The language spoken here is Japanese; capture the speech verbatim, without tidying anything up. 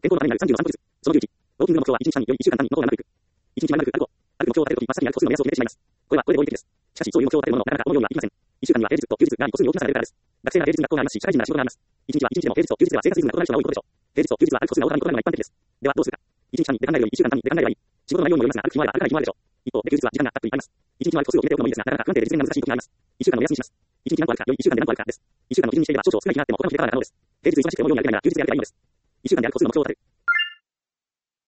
健康のためになるさんじゅうの散歩術。そのじゅういち、ウォーキングの目標はいちにち単位よりいっしゅう間単位の午後なるべく。いちにちまん歩く、歩くを、歩く目標を立てるとき、真っ先にある個数の目安を決めてしまいます。これはこれで合理的です。しかし、そういう目標を立てるもののなかなか思うようにはいきません。いっしゅう間には平日と休日がに個数に大きな差が出るからです。学生なら平日に学校がありますし、社会人なら仕事があります。いちにちはいちにちでも平日と休日では生活リズムが異なる人が多いことでしょう。平日と休日は歩く個数が大幅に異なるのが一般的です。ではどうするか。いちにち単位で考えるよりいっしゅう間単位で考えればいい。仕事の内容にもよりますが、歩く暇あれば歩かない暇あるでしょう。一方で休日は時間がたっぷりあります。いちにちの歩く個数を決めておくのもいいですが、なかなか不安定で実現が難しい時があります。いっしゅう間の目安にします。いちにち何個歩くかよりいっしゅう間で何個歩くかです。いっしゅう間の基準にしていれば少々少ない日があっても他の日で可能な可能です。平日忙しくて思うように歩けないなら休日で歩けばいいのです。いっしゅう間で歩く個数の目標を立てる。